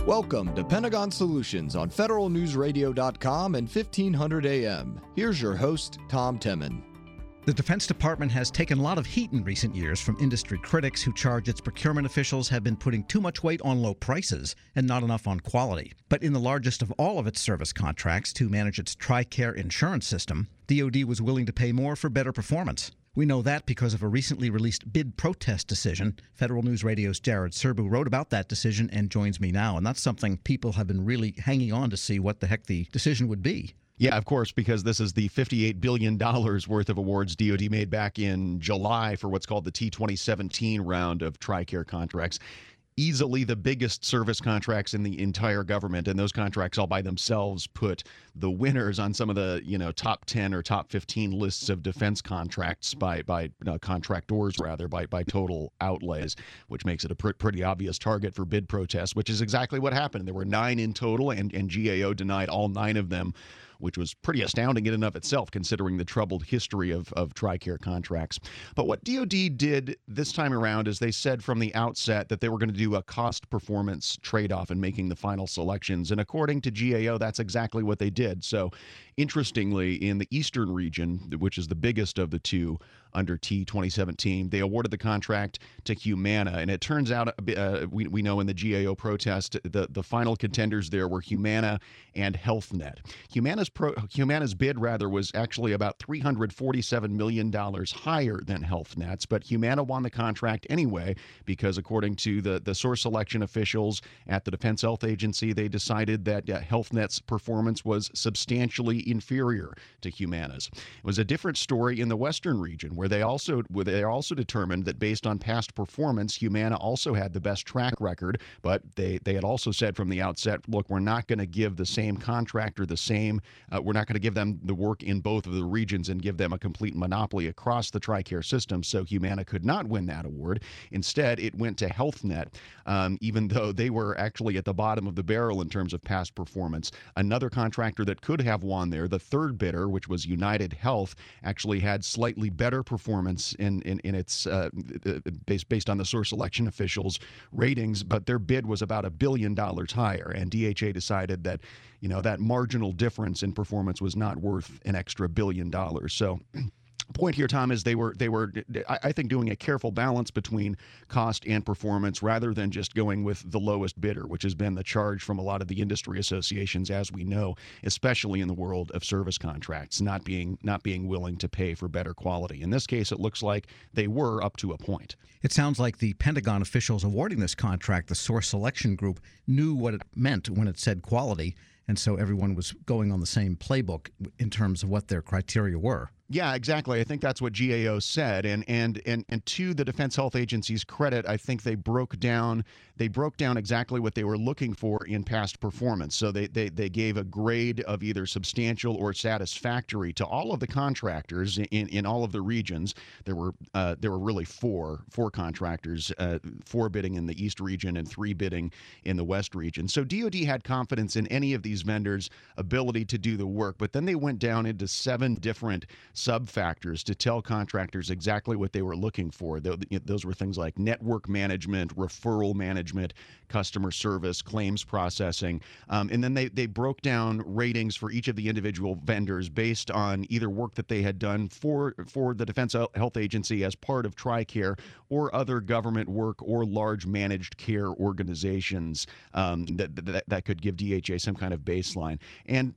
Welcome to Pentagon Solutions on federalnewsradio.com and 1500 AM. Here's your host, Tom Temin. The Defense Department has taken a lot of heat in recent years from industry critics who charge its procurement officials have been putting too much weight on low prices and not enough on quality. But in the largest of all of its service contracts to manage its TRICARE insurance system, DoD was willing to pay more for better performance. We know that because of a recently released bid protest decision. Federal News Radio's Jared Serbu wrote about that decision and joins me now. And that's something people have been really hanging on to see what the heck the decision would be. Yeah, of course, because this is the $58 billion worth of awards DoD made back in July for what's called the T2017 round of TRICARE contracts. Easily the biggest service contracts in the entire government, and those contracts all by themselves put the winners on some of the top 10 or top 15 lists of defense contracts by contractors rather by total outlays, which makes it a pretty obvious target for bid protests, which is exactly what happened. There were 9 in total, and GAO denied all 9 of them, which was pretty astounding in and of itself, considering the troubled history of TRICARE contracts. But what DoD did this time around is they said from the outset that they were going to do a cost-performance trade-off in making the final selections. And according to GAO, that's exactly what they did. So interestingly, in the Eastern region, which is the biggest of the two under T2017, they awarded the contract to Humana. And it turns out, we know in the GAO protest, the final contenders there were Humana and Health Net. Humana's bid, was actually about $347 million higher than Health Net's, but Humana won the contract anyway because, according to the source selection officials at the Defense Health Agency, they decided that Health Net's performance was substantially inferior to Humana's. It was a different story in the Western region, where they also determined that based on past performance, Humana also had the best track record, but they had also said from the outset, look, we're not going to give the same contractor we're not going to give them the work in both of the regions and give them a complete monopoly across the TRICARE system, so Humana could not win that award. Instead, it went to Health Net, even though they were actually at the bottom of the barrel in terms of past performance. Another contractor that could have won there, the third bidder, which was United Health, actually had slightly better performance in its based on the source selection officials' ratings, but their bid was about $1 billion higher, and DHA decided that that marginal difference in performance was not worth an extra $1 billion. So point here, Tom, is they were I think doing a careful balance between cost and performance rather than just going with the lowest bidder, which has been the charge from a lot of the industry associations, as we know, especially in the world of service contracts, not being willing to pay for better quality. In this case, it looks like they were up to a point. It sounds like the Pentagon officials awarding this contract, the source selection group, knew what it meant when it said quality, and so everyone was going on the same playbook in terms of what their criteria were. Yeah, exactly. I think that's what GAO said, and to the Defense Health Agency's credit, I think they broke down exactly what they were looking for in past performance. So they gave a grade of either substantial or satisfactory to all of the contractors in all of the regions. There were really four contractors, 4 bidding in the East region and 3 bidding in the West region. So DoD had confidence in any of these vendors' ability to do the work, but then they went down into 7 different sub-factors to tell contractors exactly what they were looking for. Those were things like network management, referral management, customer service, claims processing. And then they broke down ratings for each of the individual vendors based on either work that they had done for the Defense Health Agency as part of TRICARE or other government work or large managed care organizations that could give DHA some kind of baseline. And,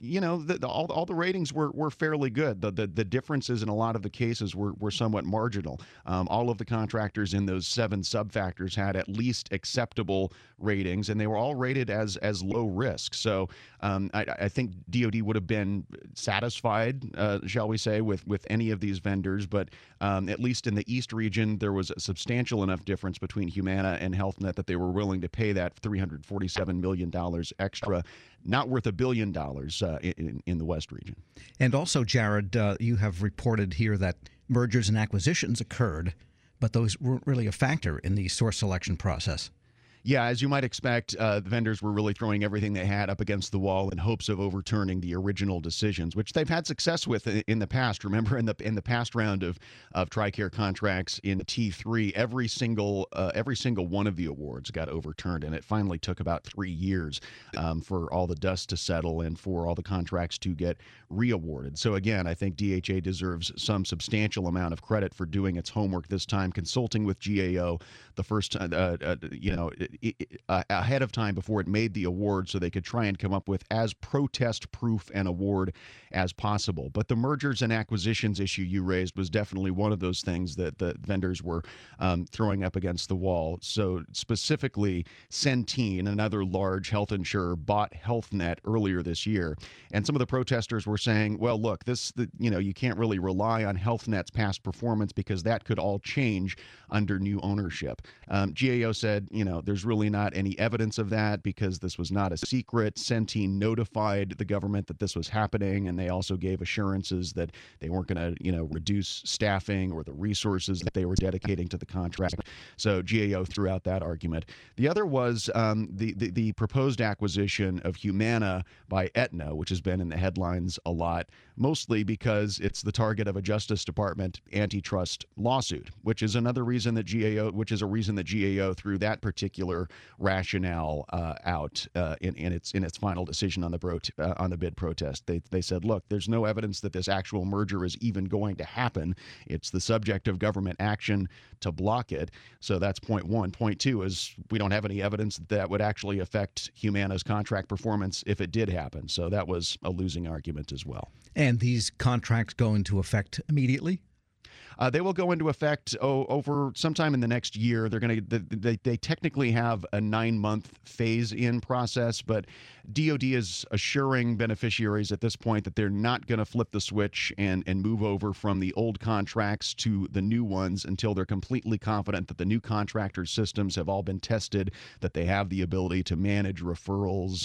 all the ratings were fairly good. The differences in a lot of the cases were somewhat marginal. All of the contractors in those 7 sub-factors had at least acceptable ratings, and they were all rated as low risk. So I think DoD would have been satisfied, shall we say, with any of these vendors. But at least in the East region, there was a substantial enough difference between Humana and Health Net that they were willing to pay that $347 million extra, not worth $1 billion in the West region. And also, Jared, you have reported here that mergers and acquisitions occurred, but those weren't really a factor in the source selection process. Yeah, as you might expect, the vendors were really throwing everything they had up against the wall in hopes of overturning the original decisions, which they've had success with in the past. Remember, in the past round of TRICARE contracts in T3, every single one of the awards got overturned, and it finally took about 3 years for all the dust to settle and for all the contracts to get reawarded. So again, I think DHA deserves some substantial amount of credit for doing its homework this time, consulting with GAO the first ahead of time before it made the award, so they could try and come up with as protest-proof an award as possible. But the mergers and acquisitions issue you raised was definitely one of those things that the vendors were throwing up against the wall. So specifically, Centene, another large health insurer, bought HealthNet earlier this year, and some of the protesters were saying, well, look, you can't really rely on HealthNet's past performance because that could all change under new ownership. GAO said, there's really not any evidence of that because this was not a secret. Centene notified the government that this was happening, and they also gave assurances that they weren't going to, reduce staffing or the resources that they were dedicating to the contract. So GAO threw out that argument. The other was the proposed acquisition of Humana by Aetna, which has been in the headlines a lot, mostly because it's the target of a Justice Department antitrust lawsuit, which is a reason that GAO threw that particular rationale out in its final decision on the bid protest. They said, look, there's no evidence that this actual merger is even going to happen. It's the subject of government action to block it. So that's point one. Point two is we don't have any evidence that would actually affect Humana's contract performance if it did happen. So that was a losing argument as well. And these contracts go into effect immediately? They will go into effect over sometime in the next year. They technically have a 9-month phase-in process, but DoD is assuring beneficiaries at this point that they're not going to flip the switch and move over from the old contracts to the new ones until they're completely confident that the new contractors' systems have all been tested, that they have the ability to manage referrals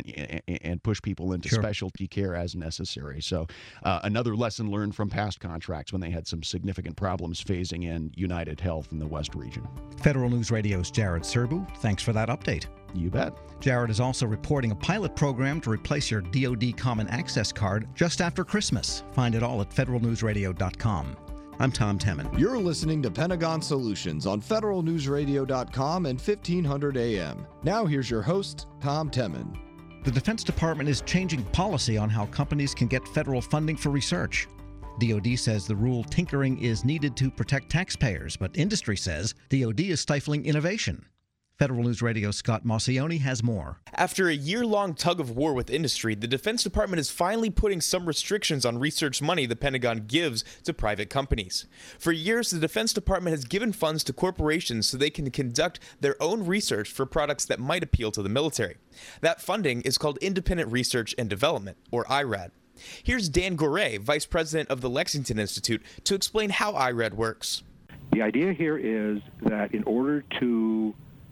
and push people into specialty care as necessary. So another lesson learned from past contracts when they had some significant problems phasing in United Health in the West region. Federal News Radio's Jared Serbu, thanks for that update. You bet. Jared is also reporting a pilot program to replace your DoD Common Access card just after Christmas. Find it all at federalnewsradio.com. I'm Tom Temin. You're listening to Pentagon Solutions on federalnewsradio.com and 1500 AM. Now here's your host, Tom Temin. The Defense Department is changing policy on how companies can get federal funding for research. DoD says the rule tinkering is needed to protect taxpayers, but industry says DoD is stifling innovation. Federal News Radio's Scott Maucione has more. After a year-long tug of war with industry, the Defense Department is finally putting some restrictions on research money the Pentagon gives to private companies. For years, the Defense Department has given funds to corporations so they can conduct their own research for products that might appeal to the military. That funding is called Independent Research and Development, or IRAD. Here's Dan Gorey, Vice President of the Lexington Institute, to explain how IRAD works. The idea here is that in order to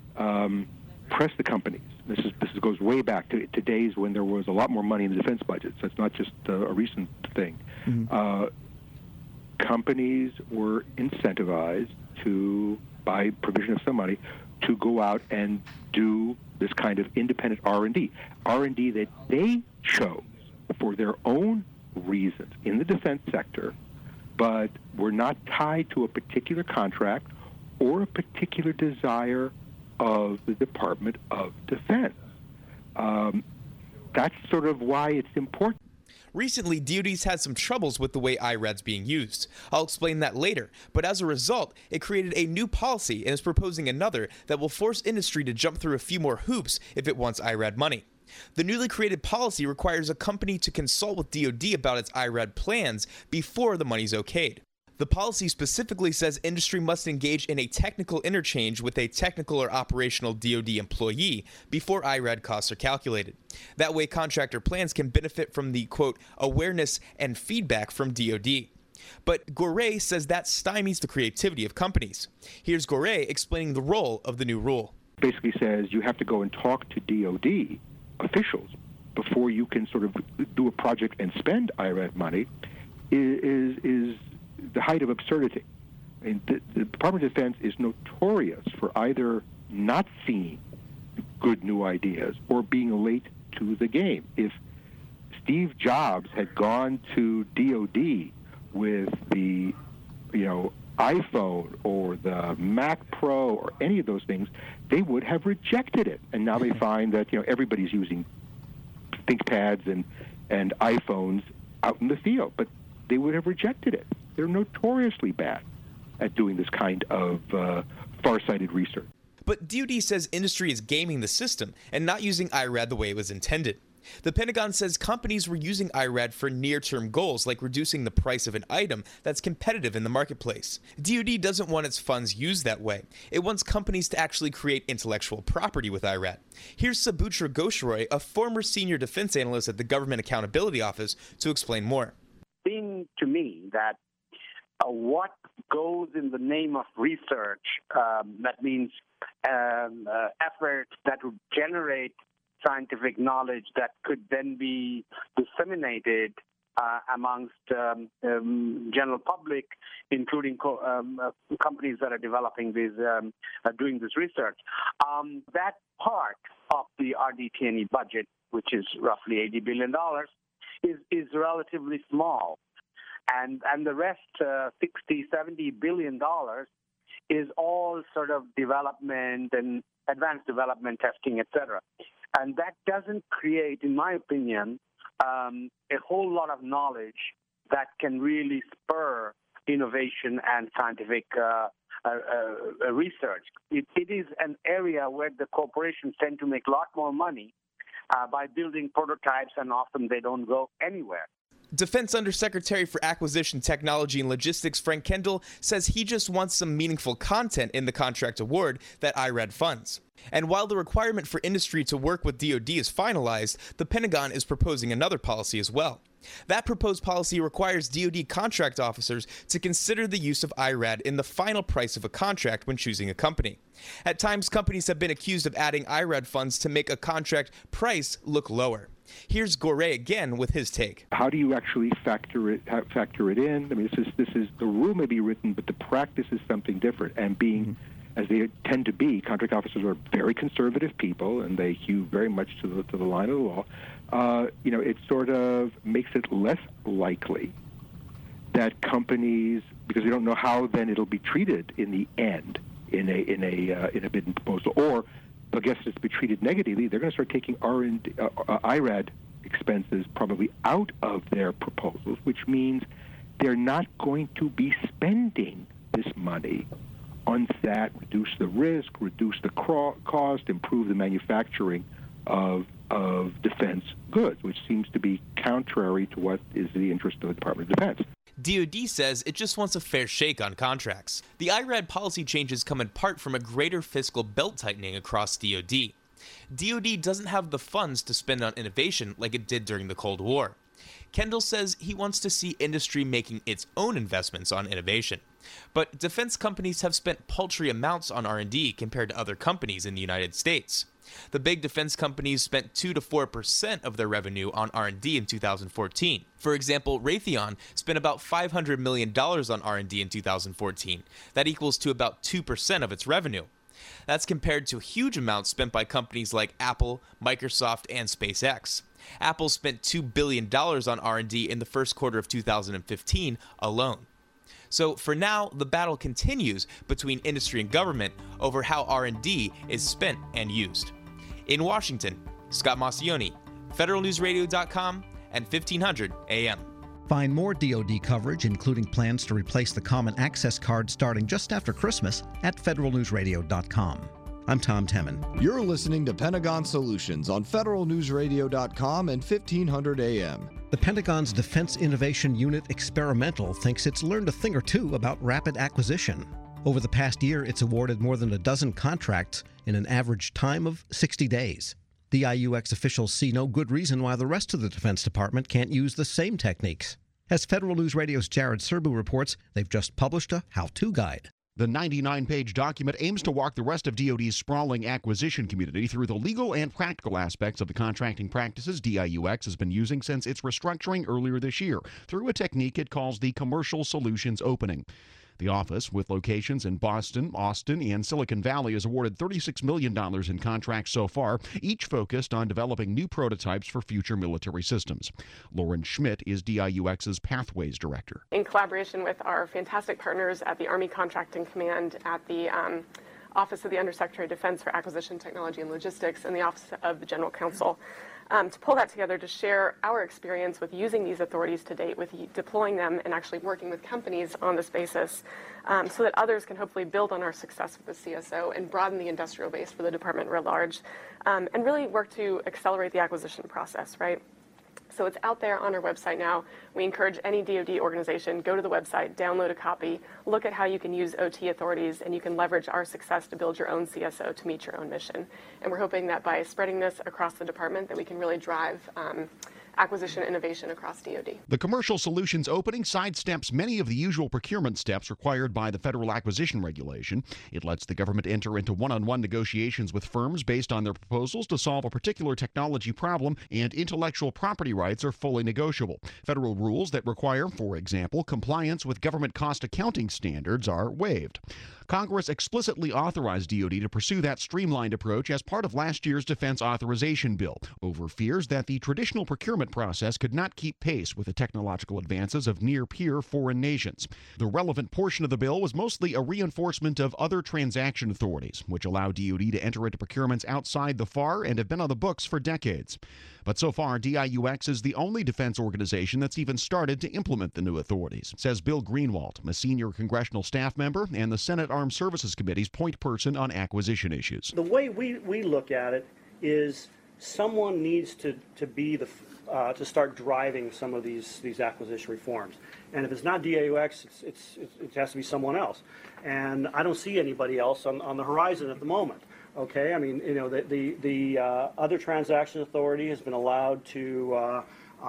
press the companies, this goes way back to days when there was a lot more money in the defense budgets. That's not just a recent thing. Mm-hmm. Companies were incentivized to, by provision of some money, to go out and do this kind of independent R&D that they chose for their own reasons in the defense sector, but were not tied to a particular contract or a particular desire of the Department of Defense. That's sort of why it's important. Recently, DoD's had some troubles with the way IRAD's being used. I'll explain that later, but as a result, it created a new policy and is proposing another that will force industry to jump through a few more hoops if it wants IRAD money. The newly created policy requires a company to consult with DoD about its IRAD plans before the money's okayed. The policy specifically says industry must engage in a technical interchange with a technical or operational DoD employee before IRAD costs are calculated. That way, contractor plans can benefit from the, quote, awareness and feedback from DoD. But Gorey says that stymies the creativity of companies. Here's Gorey explaining the role of the new rule. Basically says you have to go and talk to DoD officials before you can sort of do a project and spend IRAD money is the height of absurdity. I mean, the Department of Defense is notorious for either not seeing good new ideas or being late to the game. If Steve Jobs had gone to DoD with the, iPhone or the Mac Pro or any of those things, they would have rejected it. And now they find that everybody's using ThinkPads and iPhones out in the field, but they would have rejected it. They're notoriously bad at doing this kind of far-sighted research. But DoD says industry is gaming the system and not using IRAD the way it was intended. The Pentagon says companies were using IRAD for near-term goals, like reducing the price of an item that's competitive in the marketplace. DoD doesn't want its funds used that way. It wants companies to actually create intellectual property with IRAD. Here's Sabutra Ghoshroy, a former senior defense analyst at the Government Accountability Office, to explain more. Seems to me that what goes in the name of research, that means efforts that would generate scientific knowledge that could then be disseminated amongst general public, including companies that are developing these, doing this research. That part of the RDT&E budget, which is roughly $80 billion, is relatively small. And the rest, $60-70 billion, is all sort of development and advanced development testing, etc. And that doesn't create, in my opinion, a whole lot of knowledge that can really spur innovation and scientific research. It is an area where the corporations tend to make a lot more money by building prototypes, and often they don't go anywhere. Defense Undersecretary for Acquisition, Technology, and Logistics Frank Kendall says he just wants some meaningful content in the contract award that IRAD funds. And while the requirement for industry to work with DoD is finalized, the Pentagon is proposing another policy as well. That proposed policy requires DoD contract officers to consider the use of IRAD in the final price of a contract when choosing a company. At times, companies have been accused of adding IRAD funds to make a contract price look lower. Here's Goré again with his take. How do you actually factor it in? I mean, this is the rule may be written, but the practice is something different. And being, as they tend to be, contract officers are very conservative people, and they hew very much to the line of the law. It sort of makes it less likely that companies, because they don't know how then it'll be treated in the end in a bid and proposal, or I guess it's be treated negatively. They're going to start taking IRAD expenses probably out of their proposals, which means they're not going to be spending this money on that, reduce the risk, reduce the cost, improve the manufacturing of defense goods, which seems to be contrary to what is the interest of the Department of Defense. DoD says it just wants a fair shake on contracts. The IRAD policy changes come in part from a greater fiscal belt-tightening across DoD. DoD doesn't have the funds to spend on innovation like it did during the Cold War. Kendall says he wants to see industry making its own investments on innovation. But defense companies have spent paltry amounts on R&D compared to other companies in the United States. The big defense companies spent 2 to 4% of their revenue on R&D in 2014. For example, Raytheon spent about $500 million on R&D in 2014. That equals to about 2% of its revenue. That's compared to huge amounts spent by companies like Apple, Microsoft, and SpaceX. Apple spent $2 billion on R&D in the first quarter of 2015 alone. So for now, the battle continues between industry and government over how R&D is spent and used. In Washington, Scott Maucione, federalnewsradio.com and 1500 AM. Find more DoD coverage, including plans to replace the Common Access Card starting just after Christmas, at federalnewsradio.com. I'm Tom Temin. You're listening to Pentagon Solutions on federalnewsradio.com and 1500 AM. The Pentagon's Defense Innovation Unit Experimental thinks it's learned a thing or two about rapid acquisition. Over the past year, it's awarded more than a dozen contracts in an average time of 60 days. The IUX officials see no good reason why the rest of the Defense Department can't use the same techniques. As Federal News Radio's Jared Serbu reports, they've just published a how-to guide. The 99-page document aims to walk the rest of DoD's sprawling acquisition community through the legal and practical aspects of the contracting practices DIUX has been using since its restructuring earlier this year through a technique it calls the Commercial Solutions Opening. The office, with locations in Boston, Austin, and Silicon Valley, has awarded $36 million in contracts so far, each focused on developing new prototypes for future military systems. Lauren Schmidt is DIUX's Pathways Director. In collaboration with our fantastic partners at the Army Contracting Command, at the Office of the Undersecretary of Defense for Acquisition, Technology, and Logistics, and the Office of the General Counsel, to pull that together to share our experience with using these authorities to date, with deploying them and actually working with companies on this basis, so that others can hopefully build on our success with the CSO and broaden the industrial base for the department writ large, and really work to accelerate the acquisition process, right? So it's out there on our website now. We encourage any DoD organization, go to the website, download a copy, look at how you can use OT authorities, and you can leverage our success to build your own CSO to meet your own mission. And we're hoping that by spreading this across the department that we can really drive acquisition innovation across DoD. The Commercial Solutions opening sidesteps many of the usual procurement steps required by the Federal Acquisition Regulation. It lets the government enter into one-on-one negotiations with firms based on their proposals to solve a particular technology problem, and intellectual property rights are fully negotiable. Federal rules that require, for example, compliance with government cost accounting standards are waived. Congress explicitly authorized DoD to pursue that streamlined approach as part of last year's Defense Authorization Bill, over fears that the traditional procurement process could not keep pace with the technological advances of near-peer foreign nations. The relevant portion of the bill was mostly a reinforcement of other transaction authorities, which allow DoD to enter into procurements outside the FAR and have been on the books for decades. But so far, DIUX is the only defense organization that's even started to implement the new authorities, says Bill Greenwald, a senior congressional staff member and the Senate Armed Services Committee's point person on acquisition issues. The way we look at it is someone needs to be to start driving some of these acquisition reforms. And if it's not DIUX, it has to be someone else. And I don't see anybody else on the horizon at the moment. Okay, I mean, you know, the other transaction authority has been allowed to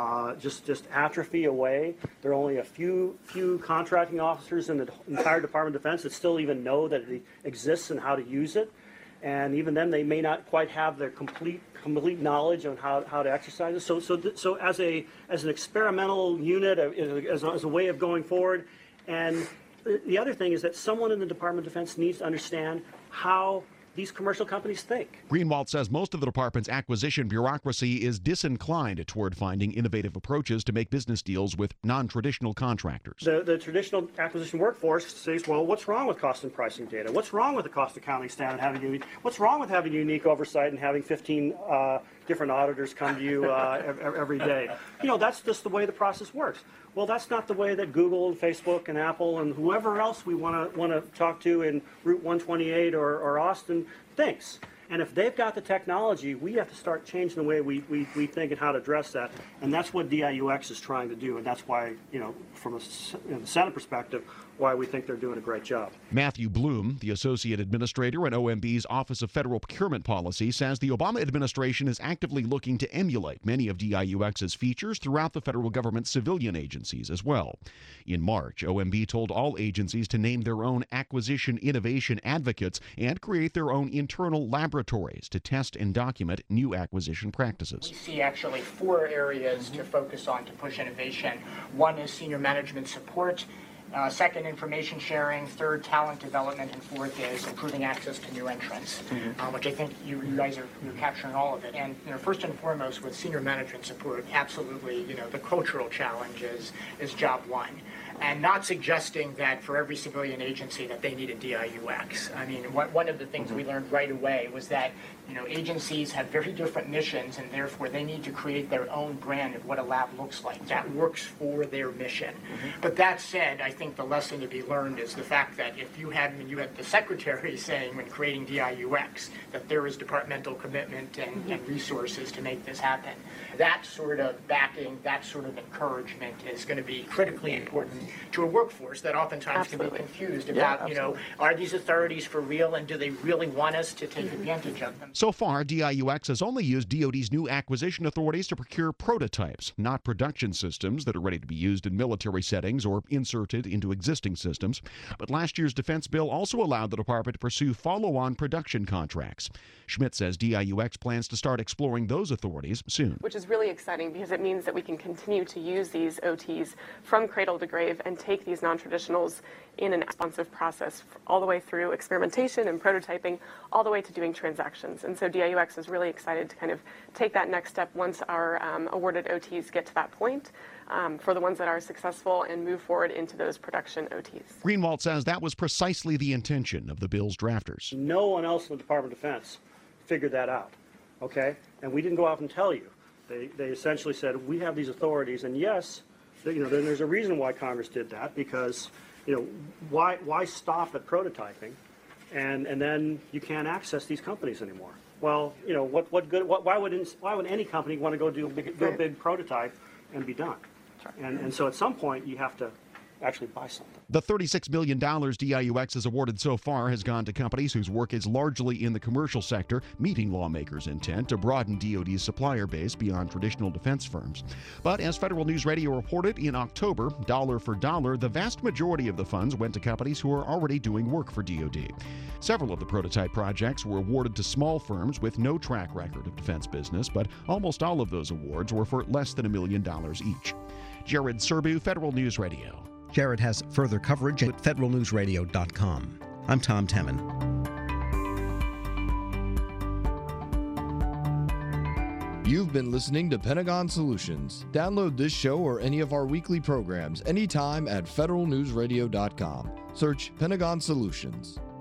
just atrophy away. There are only a few contracting officers in the entire Department of Defense that still even know that it exists and how to use it. And even then, they may not quite have their complete knowledge on how to exercise it. So as an experimental unit, as a way of going forward, and the other thing is that someone in the Department of Defense needs to understand how these commercial companies think. Greenwald says most of the department's acquisition bureaucracy is disinclined toward finding innovative approaches to make business deals with non-traditional contractors. The traditional acquisition workforce says, well, what's wrong with cost and pricing data? What's wrong with the cost accounting standard? What's wrong with having unique oversight and having 15 different auditors come to you every day? You know, that's just the way the process works. Well, that's not the way that Google and Facebook and Apple and whoever else we want to talk to in Route 128 or Austin thinks. And if they've got the technology, we have to start changing the way we think and how to address that. And that's what DIUX is trying to do. And that's why, you know, from the Senate perspective, why we think they're doing a great job. Matthew Bloom, the Associate Administrator in OMB's Office of Federal Procurement Policy, says the Obama administration is actively looking to emulate many of DIUX's features throughout the federal government's civilian agencies as well. In March, OMB told all agencies to name their own acquisition innovation advocates and create their own internal laboratories to test and document new acquisition practices. We see actually 4 areas to focus on to push innovation. One is senior management support. Second, information sharing. Third, talent development. And fourth is improving access to new entrants, which I think you guys you're capturing all of it. And first and foremost, with senior management support, absolutely, the cultural challenge is job one. And not suggesting that for every civilian agency that they need a DIUX. I mean, one of the things we learned right away was that agencies have very different missions, and therefore they need to create their own brand of what a lab looks like that works for their mission. But that said, I think the lesson to be learned is the fact that if you had the secretary saying when creating DIUX that there is departmental commitment and resources to make this happen, that sort of backing, that sort of encouragement is going to be critically important to a workforce that oftentimes can be confused about, are these authorities for real and do they really want us to take advantage of them? So far, DIUX has only used DoD's new acquisition authorities to procure prototypes, not production systems that are ready to be used in military settings or inserted into existing systems. But last year's defense bill also allowed the department to pursue follow-on production contracts. Schmidt says DIUX plans to start exploring those authorities soon. Which is really exciting because it means that we can continue to use these OTs from cradle to grave and take these non-traditionals in an responsive process all the way through experimentation and prototyping, all the way to doing transactions. And so DIUX is really excited to kind of take that next step once our awarded OTs get to that point, for the ones that are successful, and move forward into those production OTs. Greenwald says that was precisely the intention of the bill's drafters. No one else in the Department of Defense figured that out, okay? And we didn't go out and tell you. They essentially said, we have these authorities, and yes, then there's a reason why Congress did that, because why stop at prototyping, and then you can't access these companies anymore? Well, what good? Why would any company want to go do a big prototype and be done? And so at some point you have to actually buy something. The $36 million DIUX has awarded so far has gone to companies whose work is largely in the commercial sector, meeting lawmakers' intent to broaden DoD's supplier base beyond traditional defense firms. But as Federal News Radio reported in October, dollar for dollar, the vast majority of the funds went to companies who are already doing work for DoD. Several of the prototype projects were awarded to small firms with no track record of defense business, but almost all of those awards were for less than $1 million each. Jared Serbu, Federal News Radio. Jared has further coverage at federalnewsradio.com. I'm Tom Temin. You've been listening to Pentagon Solutions. Download this show or any of our weekly programs anytime at federalnewsradio.com. Search Pentagon Solutions.